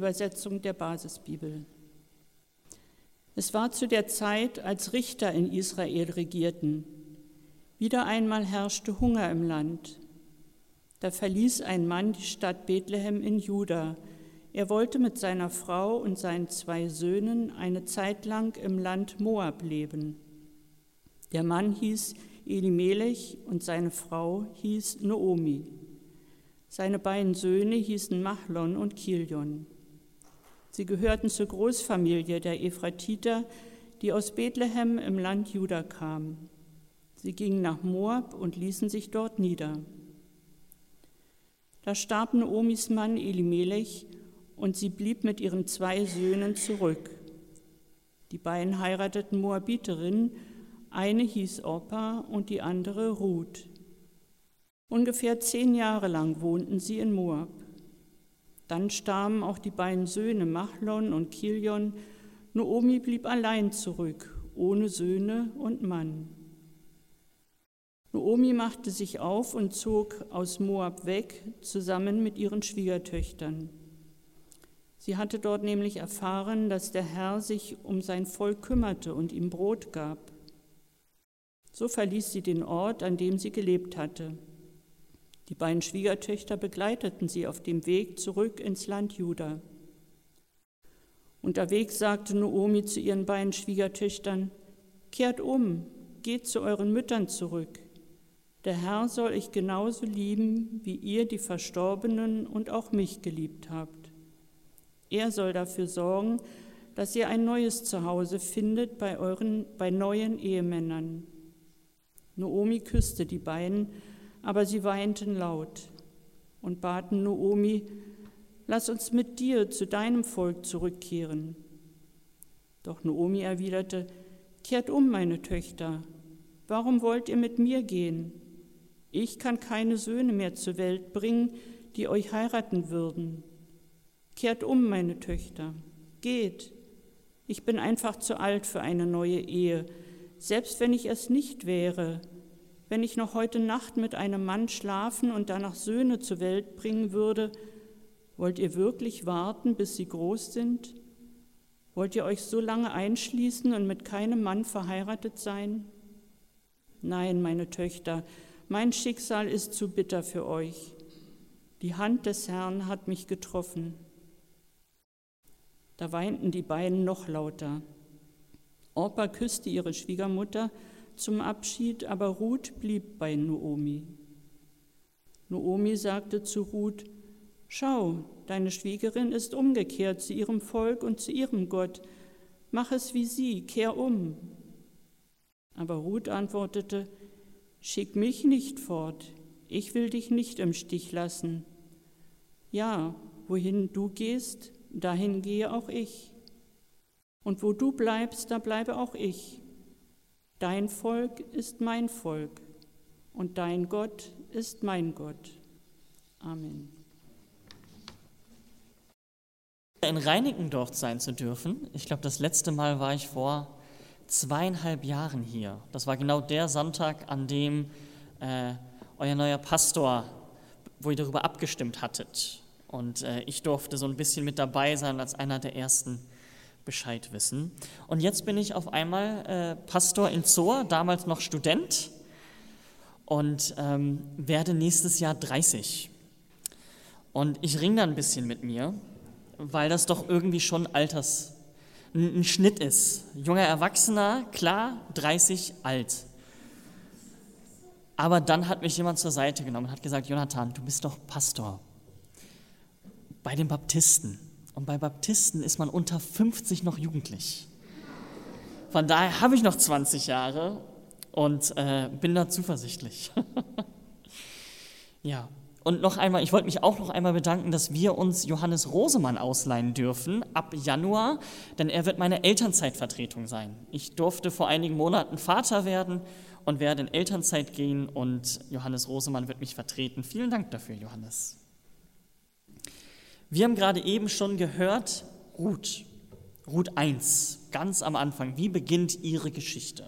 Übersetzung der Basisbibel. Es war zu der Zeit, als Richter in Israel regierten. Wieder einmal herrschte Hunger im Land. Da verließ ein Mann die Stadt Bethlehem in Juda. Er wollte mit seiner Frau und seinen 2 Söhnen eine Zeit lang im Land Moab leben. Der Mann hieß Elimelech und seine Frau hieß Noomi. Seine beiden Söhne hießen Machlon und Kilion. Sie gehörten zur Großfamilie der Ephratiter, die aus Bethlehem im Land Juda kamen. Sie gingen nach Moab und ließen sich dort nieder. Da starb Noomis Mann Elimelech und sie blieb mit ihren 2 Söhnen zurück. Die beiden heirateten Moabiterinnen, eine hieß Orpa und die andere Ruth. Ungefähr 10 Jahre lang wohnten sie in Moab. Dann starben auch die beiden Söhne Machlon und Kilion. Noomi blieb allein zurück, ohne Söhne und Mann. Noomi machte sich auf und zog aus Moab weg, zusammen mit ihren Schwiegertöchtern. Sie hatte dort nämlich erfahren, dass der Herr sich um sein Volk kümmerte und ihm Brot gab. So verließ sie den Ort, an dem sie gelebt hatte. Die beiden Schwiegertöchter begleiteten sie auf dem Weg zurück ins Land Juda. Unterwegs sagte Noomi zu ihren beiden Schwiegertöchtern: Kehrt um, geht zu euren Müttern zurück. Der Herr soll euch genauso lieben, wie ihr die Verstorbenen und auch mich geliebt habt. Er soll dafür sorgen, dass ihr ein neues Zuhause findet bei neuen Ehemännern. Noomi küsste die beiden, aber sie weinten laut und baten Noomi: Lass uns mit dir zu deinem Volk zurückkehren. Doch Noomi erwiderte: Kehrt um, meine Töchter. Warum wollt ihr mit mir gehen? Ich kann keine Söhne mehr zur Welt bringen, die euch heiraten würden. Kehrt um, meine Töchter. Geht. Ich bin einfach zu alt für eine neue Ehe, selbst wenn ich es nicht wäre. Wenn ich noch heute Nacht mit einem Mann schlafen und danach Söhne zur Welt bringen würde, wollt ihr wirklich warten, bis sie groß sind? Wollt ihr euch so lange einschließen und mit keinem Mann verheiratet sein? Nein, meine Töchter, mein Schicksal ist zu bitter für euch. Die Hand des Herrn hat mich getroffen. Da weinten die beiden noch lauter. Orpa küsste ihre Schwiegermutter zum Abschied, aber Ruth blieb bei Noomi. Noomi sagte zu Ruth: Schau, deine Schwiegerin ist umgekehrt zu ihrem Volk und zu ihrem Gott. Mach es wie sie, kehr um. Aber Ruth antwortete: Schick mich nicht fort, ich will dich nicht im Stich lassen. Ja, wohin du gehst, dahin gehe auch ich. Und wo du bleibst, da bleibe auch ich. Dein Volk ist mein Volk und dein Gott ist mein Gott. Amen. In Reinickendorf sein zu dürfen. Ich glaube, das letzte Mal war ich vor 2,5 Jahren hier. Das war genau der Sonntag, an dem euer neuer Pastor, wo ihr darüber abgestimmt hattet. Und ich durfte so ein bisschen mit dabei sein, als einer der ersten Bescheid wissen. Und jetzt bin ich auf einmal Pastor in Zohr, damals noch Student und werde nächstes Jahr 30. Und ich ringe da ein bisschen mit mir, weil das doch irgendwie schon ein Schnitt ist. Junger Erwachsener, klar, 30, alt. Aber dann hat mich jemand zur Seite genommen und hat gesagt: Jonathan, du bist doch Pastor bei den Baptisten. Und bei Baptisten ist man unter 50 noch jugendlich. Von daher habe ich noch 20 Jahre und bin da zuversichtlich. Ja, und noch einmal, ich wollte mich auch noch einmal bedanken, dass wir uns Johannes Rosemann ausleihen dürfen ab Januar, denn er wird meine Elternzeitvertretung sein. Ich durfte vor einigen Monaten Vater werden und werde in Elternzeit gehen und Johannes Rosemann wird mich vertreten. Vielen Dank dafür, Johannes. Wir haben gerade eben schon gehört, Ruth 1, ganz am Anfang. Wie beginnt ihre Geschichte?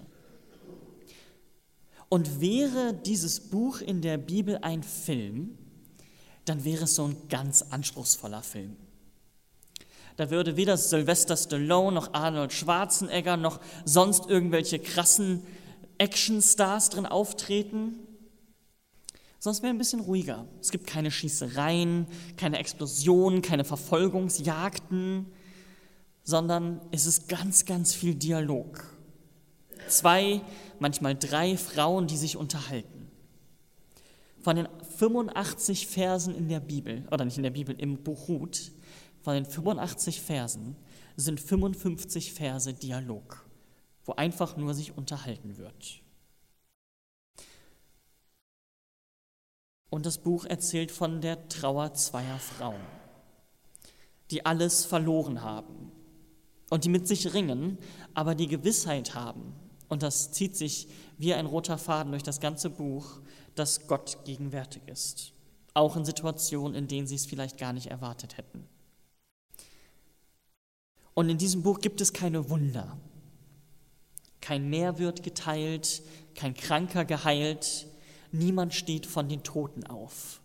Und wäre dieses Buch in der Bibel ein Film, dann wäre es so ein ganz anspruchsvoller Film. Da würde weder Sylvester Stallone noch Arnold Schwarzenegger noch sonst irgendwelche krassen Actionstars drin auftreten. Sonst wäre ein bisschen ruhiger. Es gibt keine Schießereien, keine Explosionen, keine Verfolgungsjagden, sondern es ist ganz, ganz viel Dialog. 2, manchmal 3 Frauen, die sich unterhalten. Von den 85 Versen in der Bibel, oder nicht in der Bibel, im Buch Ruth, von den 85 Versen sind 55 Verse Dialog, wo einfach nur sich unterhalten wird. Und das Buch erzählt von der Trauer zweier Frauen, die alles verloren haben und die mit sich ringen, aber die Gewissheit haben, und das zieht sich wie ein roter Faden durch das ganze Buch, dass Gott gegenwärtig ist, auch in Situationen, in denen sie es vielleicht gar nicht erwartet hätten. Und in diesem Buch gibt es keine Wunder. Kein Meer wird geteilt, kein Kranker geheilt, niemand steht von den Toten auf.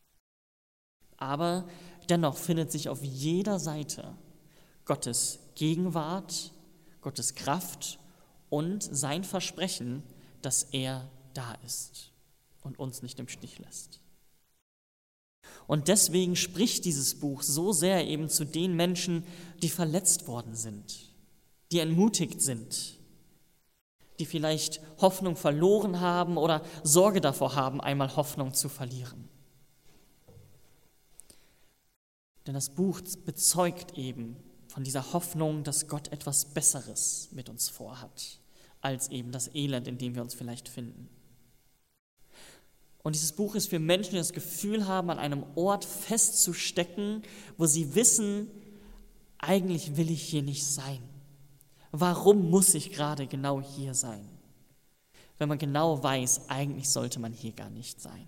Aber dennoch findet sich auf jeder Seite Gottes Gegenwart, Gottes Kraft und sein Versprechen, dass er da ist und uns nicht im Stich lässt. Und deswegen spricht dieses Buch so sehr eben zu den Menschen, die verletzt worden sind, die entmutigt sind, die vielleicht Hoffnung verloren haben oder Sorge davor haben, einmal Hoffnung zu verlieren. Denn das Buch bezeugt eben von dieser Hoffnung, dass Gott etwas Besseres mit uns vorhat, als eben das Elend, in dem wir uns vielleicht finden. Und dieses Buch ist für Menschen, die das Gefühl haben, an einem Ort festzustecken, wo sie wissen, eigentlich will ich hier nicht sein. Warum muss ich gerade genau hier sein? Wenn man genau weiß, eigentlich sollte man hier gar nicht sein.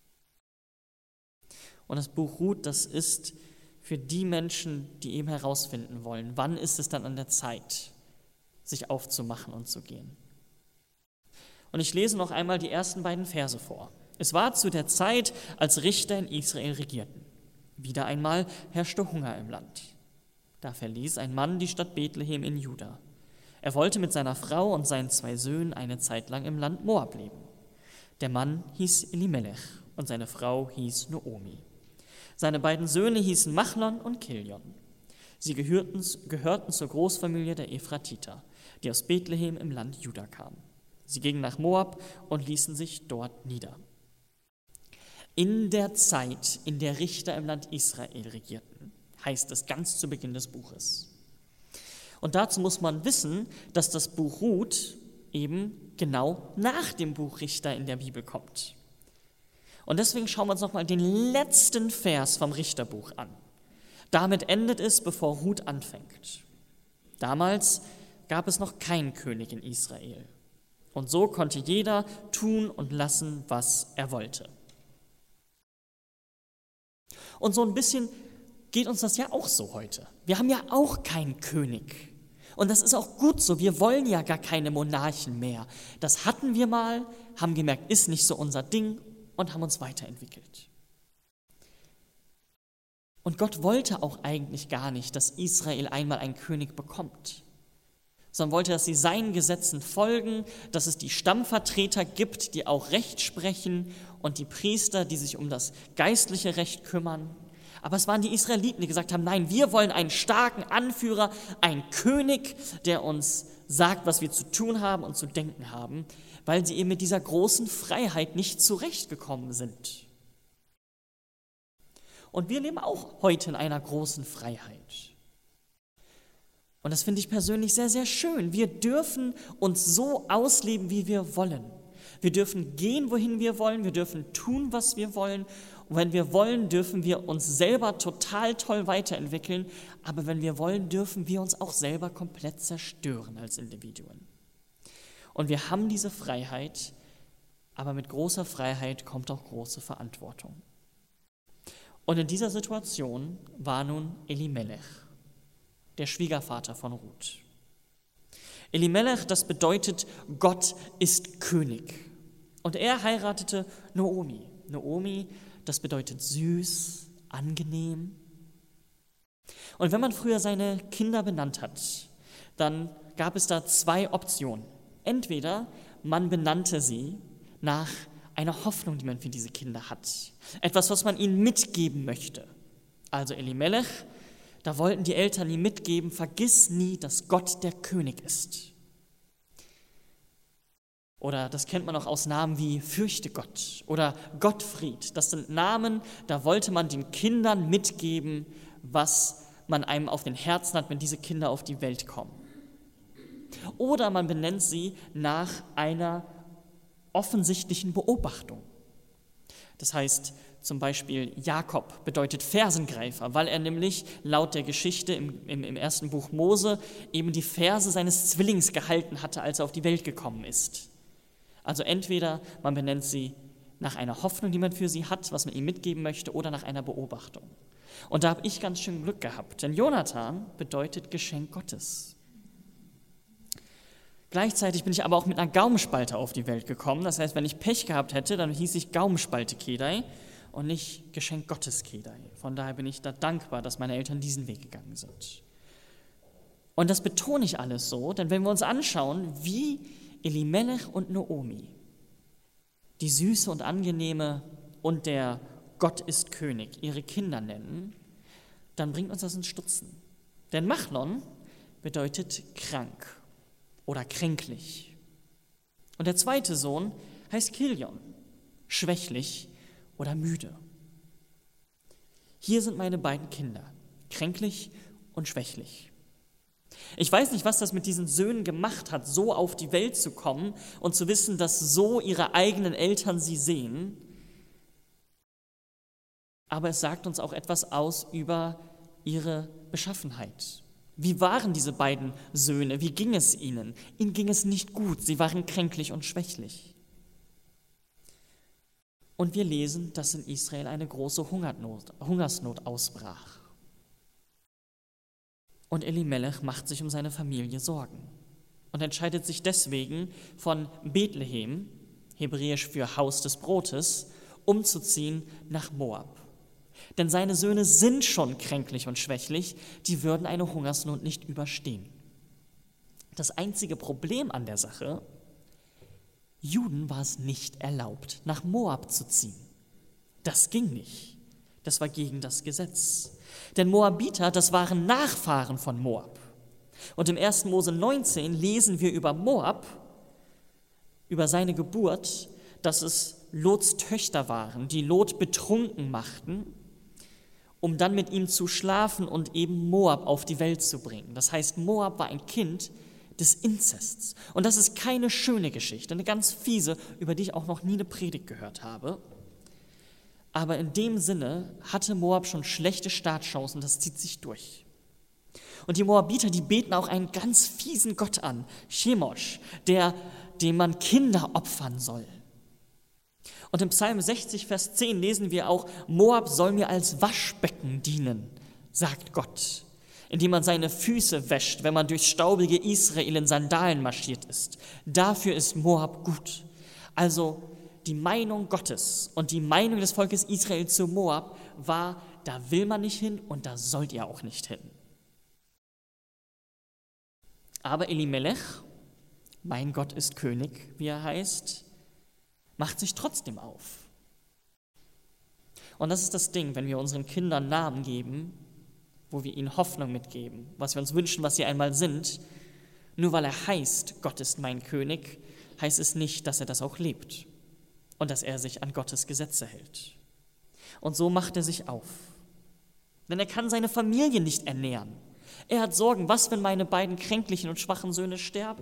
Und das Buch Ruth, das ist für die Menschen, die eben herausfinden wollen, wann ist es dann an der Zeit, sich aufzumachen und zu gehen. Und ich lese noch einmal die ersten beiden Verse vor. Es war zu der Zeit, als Richter in Israel regierten. Wieder einmal herrschte Hunger im Land. Da verließ ein Mann die Stadt Bethlehem in Juda. Er wollte mit seiner Frau und seinen 2 Söhnen eine Zeit lang im Land Moab leben. Der Mann hieß Elimelech und seine Frau hieß Naomi. Seine beiden Söhne hießen Machlon und Kilion. Sie gehörten zur Großfamilie der Ephratiter, die aus Bethlehem im Land Juda kamen. Sie gingen nach Moab und ließen sich dort nieder. In der Zeit, in der Richter im Land Israel regierten, heißt es ganz zu Beginn des Buches. Und dazu muss man wissen, dass das Buch Ruth eben genau nach dem Buch Richter in der Bibel kommt. Und deswegen schauen wir uns nochmal den letzten Vers vom Richterbuch an. Damit endet es, bevor Ruth anfängt. Damals gab es noch keinen König in Israel. Und so konnte jeder tun und lassen, was er wollte. Und so ein bisschen geht uns das ja auch so heute. Wir haben ja auch keinen König. Und das ist auch gut so. Wir wollen ja gar keine Monarchen mehr. Das hatten wir mal, haben gemerkt, ist nicht so unser Ding und haben uns weiterentwickelt. Und Gott wollte auch eigentlich gar nicht, dass Israel einmal einen König bekommt, sondern wollte, dass sie seinen Gesetzen folgen, dass es die Stammvertreter gibt, die auch Recht sprechen und die Priester, die sich um das geistliche Recht kümmern. Aber es waren die Israeliten, die gesagt haben, nein, wir wollen einen starken Anführer, einen König, der uns sagt, was wir zu tun haben und zu denken haben, weil sie eben mit dieser großen Freiheit nicht zurechtgekommen sind. Und wir leben auch heute in einer großen Freiheit. Und das finde ich persönlich sehr, sehr schön. Wir dürfen uns so ausleben, wie wir wollen. Wir dürfen gehen, wohin wir wollen. Wir dürfen tun, was wir wollen. Und wenn wir wollen, dürfen wir uns selber total toll weiterentwickeln. Aber wenn wir wollen, dürfen wir uns auch selber komplett zerstören als Individuen. Und wir haben diese Freiheit, aber mit großer Freiheit kommt auch große Verantwortung. Und in dieser Situation war nun Elimelech, der Schwiegervater von Ruth. Elimelech, das bedeutet, Gott ist König. Und er heiratete Naomi. Naomi, das bedeutet süß, angenehm. Und wenn man früher seine Kinder benannt hat, dann gab es da 2 Optionen. Entweder man benannte sie nach einer Hoffnung, die man für diese Kinder hat. Etwas, was man ihnen mitgeben möchte. Also Elimelech, da wollten die Eltern ihm mitgeben, vergiss nie, dass Gott der König ist. Oder das kennt man auch aus Namen wie Fürchte Gott oder Gottfried. Das sind Namen, da wollte man den Kindern mitgeben, was man einem auf den Herzen hat, wenn diese Kinder auf die Welt kommen. Oder man benennt sie nach einer offensichtlichen Beobachtung. Das heißt zum Beispiel Jakob bedeutet Fersengreifer, weil er nämlich laut der Geschichte im ersten Buch Mose eben die Ferse seines Zwillings gehalten hatte, als er auf die Welt gekommen ist. Also entweder man benennt sie nach einer Hoffnung, die man für sie hat, was man ihm mitgeben möchte, oder nach einer Beobachtung. Und da habe ich ganz schön Glück gehabt, denn Jonathan bedeutet Geschenk Gottes. Gleichzeitig bin ich aber auch mit einer Gaumenspalte auf die Welt gekommen. Das heißt, wenn ich Pech gehabt hätte, dann hieß ich Gaumenspalte Kedai und nicht Geschenk Gottes Kedai. Von daher bin ich da dankbar, dass meine Eltern diesen Weg gegangen sind. Und das betone ich alles so, denn wenn wir uns anschauen, wie Elimelech und Naomi, die süße und angenehme und der Gott ist König, ihre Kinder nennen, dann bringt uns das ins Stutzen. Denn Machlon bedeutet krank oder kränklich. Und der zweite Sohn heißt Kilion, schwächlich oder müde. Hier sind meine beiden Kinder, kränklich und schwächlich. Ich weiß nicht, was das mit diesen Söhnen gemacht hat, so auf die Welt zu kommen und zu wissen, dass so ihre eigenen Eltern sie sehen. Aber es sagt uns auch etwas aus über ihre Beschaffenheit. Wie waren diese beiden Söhne? Wie ging es ihnen? Ihnen ging es nicht gut. Sie waren kränklich und schwächlich. Und wir lesen, dass in Israel eine große Hungersnot ausbrach. Und Elimelech macht sich um seine Familie Sorgen und entscheidet sich deswegen von Bethlehem, hebräisch für Haus des Brotes, umzuziehen nach Moab. Denn seine Söhne sind schon kränklich und schwächlich, die würden eine Hungersnot nicht überstehen. Das einzige Problem an der Sache: Juden war es nicht erlaubt, nach Moab zu ziehen. Das ging nicht. Das war gegen das Gesetz. Denn Moabiter, das waren Nachfahren von Moab. Und im 1. Mose 19 lesen wir über Moab, über seine Geburt, dass es Lots Töchter waren, die Lot betrunken machten, um dann mit ihm zu schlafen und eben Moab auf die Welt zu bringen. Das heißt, Moab war ein Kind des Inzests. Und das ist keine schöne Geschichte, eine ganz fiese, über die ich auch noch nie eine Predigt gehört habe. Aber in dem Sinne hatte Moab schon schlechte Startchancen, das zieht sich durch. Und die Moabiter, die beten auch einen ganz fiesen Gott an, Chemosh, dem man Kinder opfern soll. Und im Psalm 60, Vers 10 lesen wir auch, Moab soll mir als Waschbecken dienen, sagt Gott, indem man seine Füße wäscht, wenn man durchs staubige Israel in Sandalen marschiert ist. Dafür ist Moab gut. Also die Meinung Gottes und die Meinung des Volkes Israel zu Moab war, da will man nicht hin und da sollt ihr auch nicht hin. Aber Elimelech, mein Gott ist König, wie er heißt, macht sich trotzdem auf. Und das ist das Ding, wenn wir unseren Kindern Namen geben, wo wir ihnen Hoffnung mitgeben, was wir uns wünschen, was sie einmal sind, nur weil er heißt, Gott ist mein König, heißt es nicht, dass er das auch lebt und dass er sich an Gottes Gesetze hält. Und so macht er sich auf. Denn er kann seine Familie nicht ernähren. Er hat Sorgen, was, wenn meine beiden kränklichen und schwachen Söhne sterben?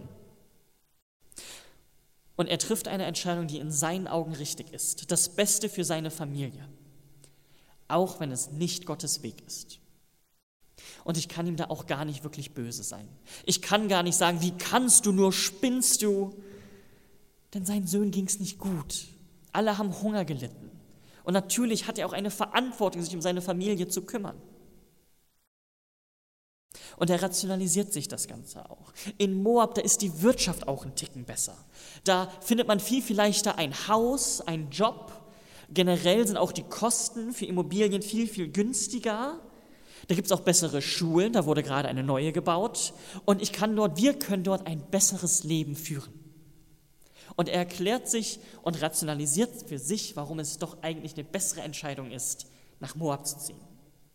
Und er trifft eine Entscheidung, die in seinen Augen richtig ist. Das Beste für seine Familie. Auch wenn es nicht Gottes Weg ist. Und ich kann ihm da auch gar nicht wirklich böse sein. Ich kann gar nicht sagen, wie kannst du nur, spinnst du? Denn seinen Söhnen ging es nicht gut. Alle haben Hunger gelitten. Und natürlich hat er auch eine Verantwortung, sich um seine Familie zu kümmern. Und er rationalisiert sich das Ganze auch. In Moab, da ist die Wirtschaft auch ein Ticken besser. Da findet man viel leichter ein Haus, einen Job. Generell sind auch die Kosten für Immobilien viel günstiger. Da gibt es auch bessere Schulen, da wurde gerade eine neue gebaut und wir können dort ein besseres Leben führen. Und er erklärt sich und rationalisiert für sich, warum es doch eigentlich eine bessere Entscheidung ist, nach Moab zu ziehen.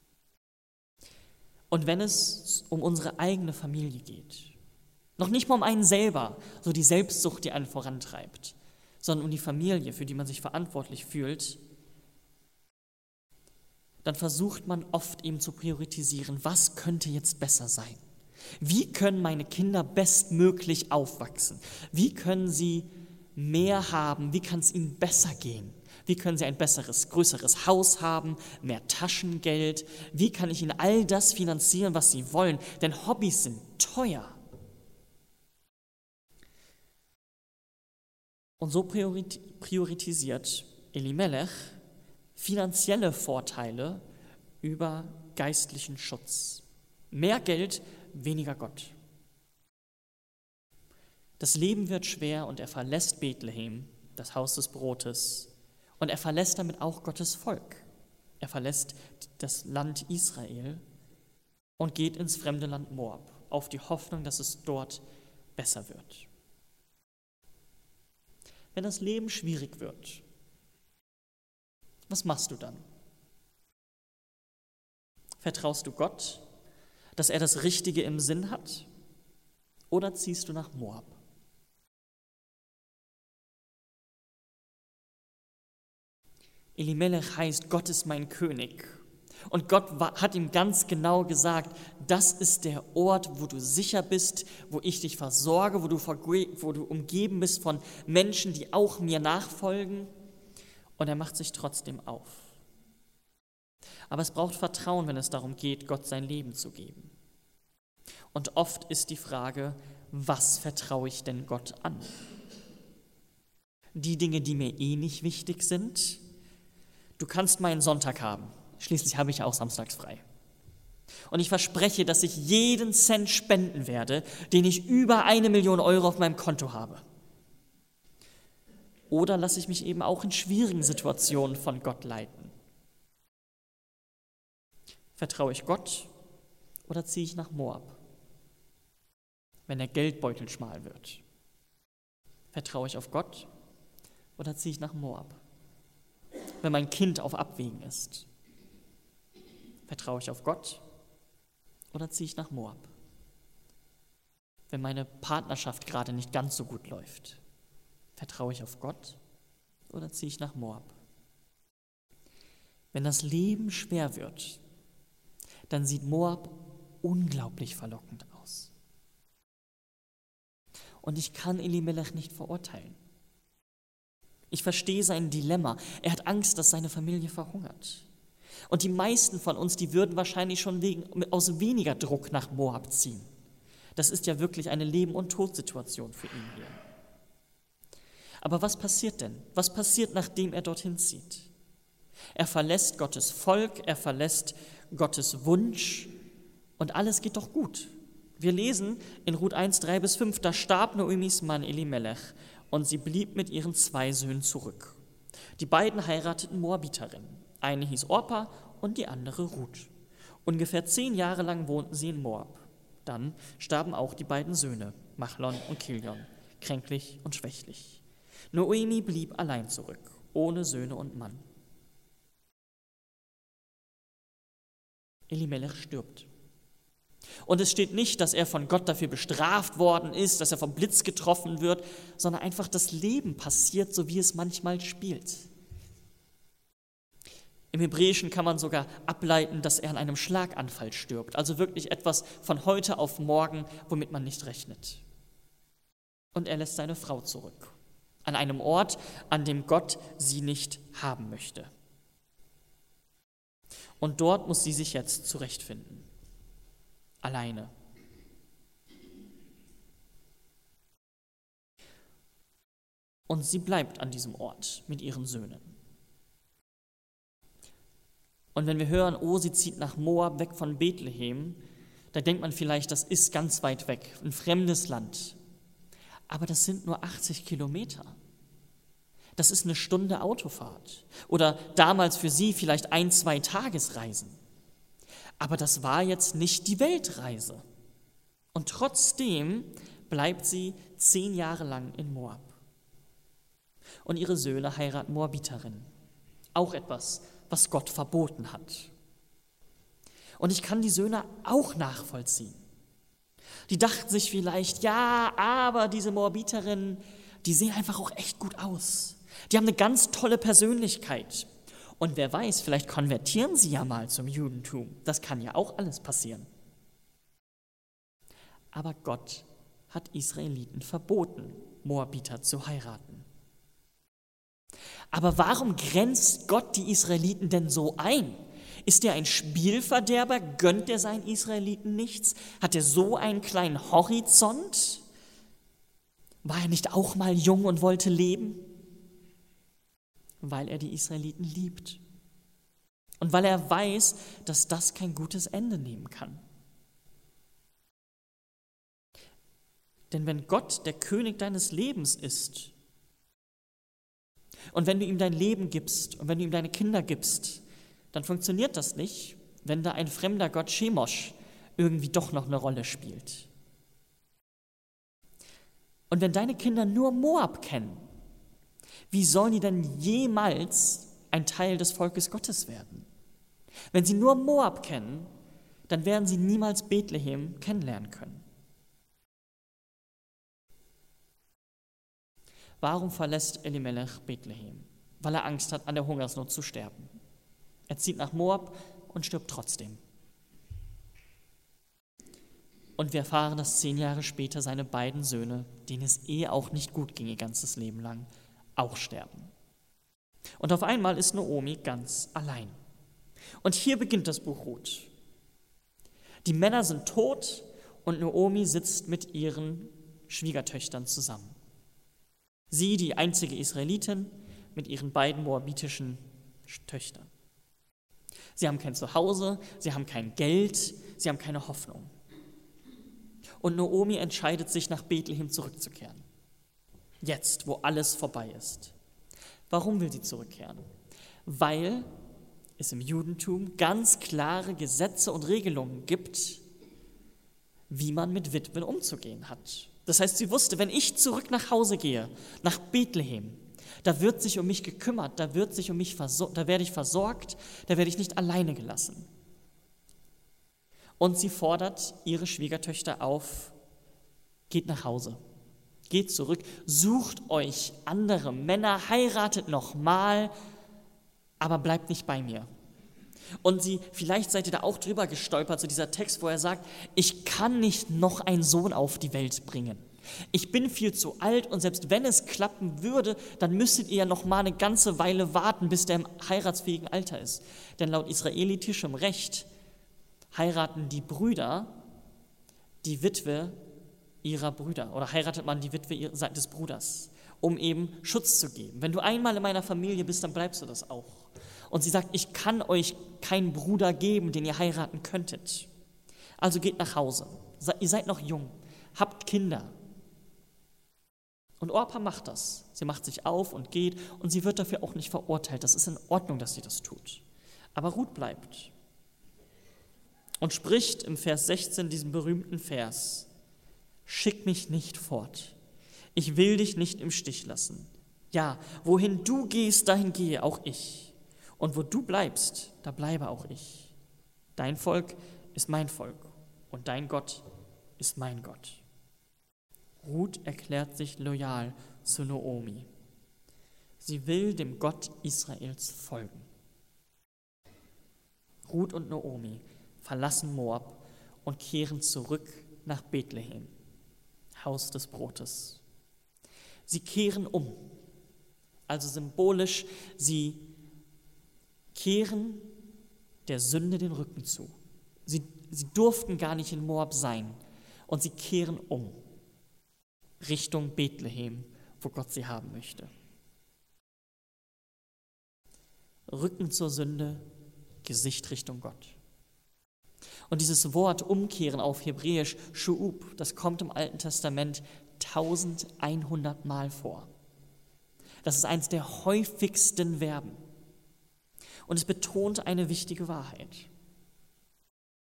Und wenn es um unsere eigene Familie geht, noch nicht mal um einen selber, so die Selbstsucht, die einen vorantreibt, sondern um die Familie, für die man sich verantwortlich fühlt, dann versucht man oft eben zu priorisieren, was könnte jetzt besser sein? Wie können meine Kinder bestmöglich aufwachsen? Wie können sie mehr haben? Wie kann es ihnen besser gehen? Wie können sie ein besseres, größeres Haus haben, mehr Taschengeld? Wie kann ich ihnen all das finanzieren, was sie wollen? Denn Hobbys sind teuer. Und so priorisiert Elimelech finanzielle Vorteile über geistlichen Schutz. Mehr Geld, weniger Gott. Das Leben wird schwer und er verlässt Bethlehem, das Haus des Brotes, und er verlässt damit auch Gottes Volk. Er verlässt das Land Israel und geht ins fremde Land Moab, auf die Hoffnung, dass es dort besser wird. Wenn das Leben schwierig wird, was machst du dann? Vertraust du Gott, dass er das Richtige im Sinn hat, oder ziehst du nach Moab? Elimelech heißt, Gott ist mein König. Und Gott hat ihm ganz genau gesagt, das ist der Ort, wo du sicher bist, wo ich dich versorge, wo du umgeben bist von Menschen, die auch mir nachfolgen. Und er macht sich trotzdem auf. Aber es braucht Vertrauen, wenn es darum geht, Gott sein Leben zu geben. Und oft ist die Frage, was vertraue ich denn Gott an? Die Dinge, die mir nicht wichtig sind. Du kannst meinen Sonntag haben. Schließlich habe ich ja auch samstags frei. Und ich verspreche, dass ich jeden Cent spenden werde, den ich über 1 Million Euro auf meinem Konto habe. Oder lasse ich mich eben auch in schwierigen Situationen von Gott leiten? Vertraue ich Gott oder ziehe ich nach Moab, wenn der Geldbeutel schmal wird? Vertraue ich auf Gott oder ziehe ich nach Moab, wenn mein Kind auf Abwägen ist? Vertraue ich auf Gott oder ziehe ich nach Moab, wenn meine Partnerschaft gerade nicht ganz so gut läuft? Vertraue ich auf Gott oder ziehe ich nach Moab? Wenn das Leben schwer wird, dann sieht Moab unglaublich verlockend aus. Und ich kann Elimelech nicht verurteilen. Ich verstehe sein Dilemma. Er hat Angst, dass seine Familie verhungert. Und die meisten von uns, die würden wahrscheinlich schon aus weniger Druck nach Moab ziehen. Das ist ja wirklich eine Leben- und Todsituation für ihn hier. Aber was passiert denn? Was passiert, nachdem er dorthin zieht? Er verlässt Gottes Volk, er verlässt Gottes Wunsch und alles geht doch gut. Wir lesen in Ruth 1, 3-5, da starb Noemis Mann Elimelech und sie blieb mit ihren 2 Söhnen zurück. Die beiden heirateten Moabiterinnen. Eine hieß Orpa und die andere Ruth. Ungefähr 10 Jahre lang wohnten sie in Moab. Dann starben auch die beiden Söhne, Machlon und Kilion, kränklich und schwächlich. Noemi blieb allein zurück, ohne Söhne und Mann. Elimelech stirbt. Und es steht nicht, dass er von Gott dafür bestraft worden ist, dass er vom Blitz getroffen wird, sondern einfach das Leben passiert, so wie es manchmal spielt. Im Hebräischen kann man sogar ableiten, dass er an einem Schlaganfall stirbt, also wirklich etwas von heute auf morgen, womit man nicht rechnet. Und er lässt seine Frau zurück, an einem Ort, an dem Gott sie nicht haben möchte. Und dort muss sie sich jetzt zurechtfinden. Alleine. Und sie bleibt an diesem Ort mit ihren Söhnen. Und wenn wir hören, oh, sie zieht nach Moab, weg von Bethlehem, da denkt man vielleicht, das ist ganz weit weg, ein fremdes Land. Aber das sind nur 80 Kilometer. Das ist 1 Stunde Autofahrt. Oder damals für sie vielleicht 1-2 Tagesreisen. Aber das war jetzt nicht die Weltreise. Und trotzdem bleibt sie 10 Jahre lang in Moab. Und ihre Söhne heiraten Moabiterinnen. Auch etwas, was Gott verboten hat. Und ich kann die Söhne auch nachvollziehen. Die dachten sich vielleicht, ja, aber diese Moabiterinnen, die sehen einfach auch echt gut aus. Die haben eine ganz tolle Persönlichkeit. Und wer weiß, vielleicht konvertieren sie ja mal zum Judentum. Das kann ja auch alles passieren. Aber Gott hat Israeliten verboten, Moabiter zu heiraten. Aber warum grenzt Gott die Israeliten denn so ein? Ist er ein Spielverderber? Gönnt er seinen Israeliten nichts? Hat er so einen kleinen Horizont? War er nicht auch mal jung und wollte leben? Weil er die Israeliten liebt. Und weil er weiß, dass das kein gutes Ende nehmen kann. Denn wenn Gott der König deines Lebens ist und wenn du ihm dein Leben gibst und wenn du ihm deine Kinder gibst, dann funktioniert das nicht, wenn da ein fremder Gott Chemosh irgendwie doch noch eine Rolle spielt. Und wenn deine Kinder nur Moab kennen, wie sollen die denn jemals ein Teil des Volkes Gottes werden? Wenn sie nur Moab kennen, dann werden sie niemals Bethlehem kennenlernen können. Warum verlässt Elimelech Bethlehem? Weil er Angst hat, an der Hungersnot zu sterben. Er zieht nach Moab und stirbt trotzdem. Und wir erfahren, dass 10 Jahre später seine beiden Söhne, denen es auch nicht gut ging ihr ganzes Leben lang, auch sterben. Und auf einmal ist Naomi ganz allein. Und hier beginnt das Buch Ruth. Die Männer sind tot und Naomi sitzt mit ihren Schwiegertöchtern zusammen. Sie, die einzige Israelitin, mit ihren beiden moabitischen Töchtern. Sie haben kein Zuhause, sie haben kein Geld, sie haben keine Hoffnung. Und Naomi entscheidet sich, nach Bethlehem zurückzukehren. Jetzt, wo alles vorbei ist. Warum will sie zurückkehren? Weil es im Judentum ganz klare Gesetze und Regelungen gibt, wie man mit Witwen umzugehen hat. Das heißt, sie wusste, wenn ich zurück nach Hause gehe, nach Bethlehem, da wird sich um mich gekümmert, da werde ich versorgt, da werde ich nicht alleine gelassen. Und sie fordert ihre Schwiegertöchter auf, geht nach Hause, geht zurück, sucht euch andere Männer, heiratet nochmal, aber bleibt nicht bei mir. Und vielleicht seid ihr da auch drüber gestolpert, so dieser Text, wo er sagt, ich kann nicht noch einen Sohn auf die Welt bringen. Ich bin viel zu alt und selbst wenn es klappen würde, dann müsstet ihr ja noch mal eine ganze Weile warten, bis der im heiratsfähigen Alter ist. Denn laut israelitischem Recht heiraten die Brüder die Witwe ihrer Brüder oder heiratet man die Witwe des Bruders, um eben Schutz zu geben. Wenn du einmal in meiner Familie bist, dann bleibst du das auch. Und sie sagt, ich kann euch keinen Bruder geben, den ihr heiraten könntet. Also geht nach Hause. Ihr seid noch jung, habt Kinder. Und Orpa macht das. Sie macht sich auf und geht und sie wird dafür auch nicht verurteilt. Das ist in Ordnung, dass sie das tut. Aber Ruth bleibt und spricht im Vers 16 diesen berühmten Vers: Schick mich nicht fort. Ich will dich nicht im Stich lassen. Ja, wohin du gehst, dahin gehe auch ich. Und wo du bleibst, da bleibe auch ich. Dein Volk ist mein Volk und dein Gott ist mein Gott. Ruth erklärt sich loyal zu Naomi. Sie will dem Gott Israels folgen. Ruth und Naomi verlassen Moab und kehren zurück nach Bethlehem, Haus des Brotes. Sie kehren um, also symbolisch, sie kehren der Sünde den Rücken zu. Sie durften gar nicht in Moab sein und sie kehren um Richtung Bethlehem, wo Gott sie haben möchte. Rücken zur Sünde, Gesicht Richtung Gott. Und dieses Wort umkehren auf Hebräisch, Shu'ub, das kommt im Alten Testament 1100 Mal vor. Das ist eines der häufigsten Verben. Und es betont eine wichtige Wahrheit.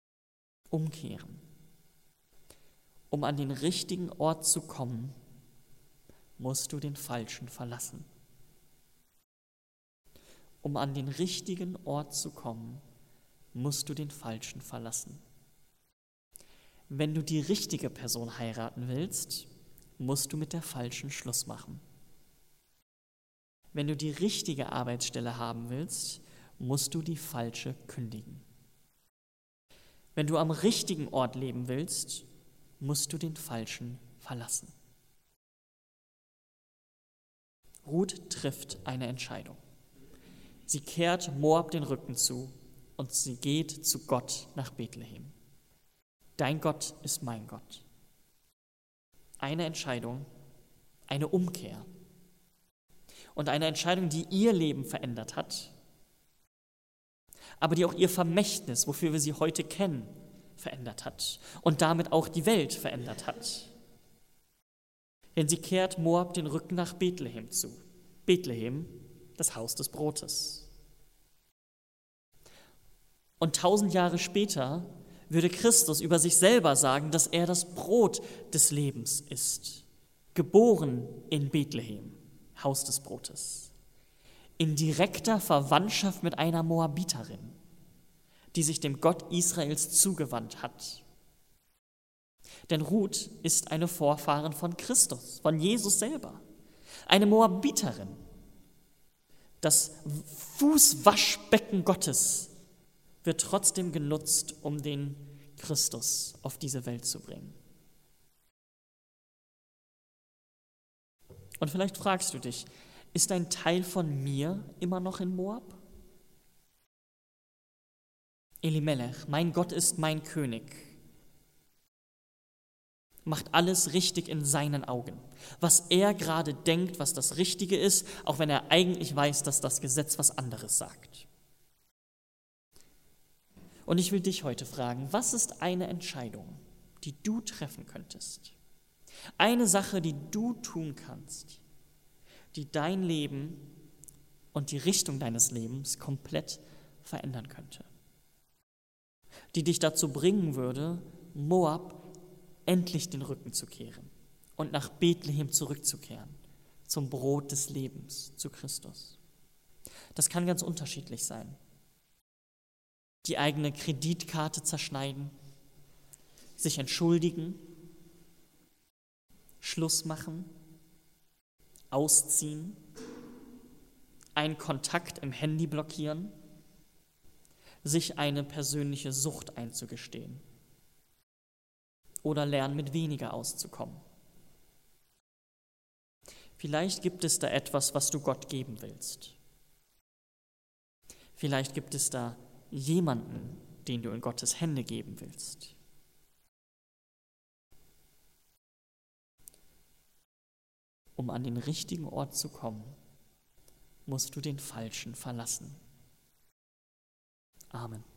umkehren. Um an den richtigen Ort zu kommen, musst du den falschen verlassen. Um an den richtigen Ort zu kommen, musst du den falschen verlassen. Wenn du die richtige Person heiraten willst, musst du mit der falschen Schluss machen. Wenn du die richtige Arbeitsstelle haben willst, musst du die falsche kündigen. Wenn du am richtigen Ort leben willst, musst du den falschen verlassen. Ruth trifft eine Entscheidung. Sie kehrt Moab den Rücken zu und sie geht zu Gott nach Bethlehem. Dein Gott ist mein Gott. Eine Entscheidung, eine Umkehr. Und eine Entscheidung, die ihr Leben verändert hat, aber die auch ihr Vermächtnis, wofür wir sie heute kennen, verändert hat und damit auch die Welt verändert hat. Denn sie kehrt Moab den Rücken nach Bethlehem zu. Bethlehem, das Haus des Brotes. Und 1000 Jahre später würde Christus über sich selber sagen, dass er das Brot des Lebens ist. Geboren in Bethlehem, Haus des Brotes. In direkter Verwandtschaft mit einer Moabiterin, die sich dem Gott Israels zugewandt hat. Denn Ruth ist eine Vorfahrin von Christus, von Jesus selber. Eine Moabiterin. Das Fußwaschbecken Gottes wird trotzdem genutzt, um den Christus auf diese Welt zu bringen. Und vielleicht fragst du dich, ist ein Teil von mir immer noch in Moab? Elimelech, mein Gott ist mein König, macht alles richtig in seinen Augen. Was er gerade denkt, was das Richtige ist, auch wenn er eigentlich weiß, dass das Gesetz was anderes sagt. Und ich will dich heute fragen, was ist eine Entscheidung, die du treffen könntest? Eine Sache, die du tun kannst, die dein Leben und die Richtung deines Lebens komplett verändern könnte. Die dich dazu bringen würde, Moab endlich den Rücken zu kehren und nach Bethlehem zurückzukehren, zum Brot des Lebens, zu Christus. Das kann ganz unterschiedlich sein. Die eigene Kreditkarte zerschneiden, sich entschuldigen, Schluss machen, ausziehen, einen Kontakt im Handy blockieren, sich eine persönliche Sucht einzugestehen oder lernen, mit weniger auszukommen. Vielleicht gibt es da etwas, was du Gott geben willst. Vielleicht gibt es da jemanden, den du in Gottes Hände geben willst. Um an den richtigen Ort zu kommen, musst du den Falschen verlassen. Amen.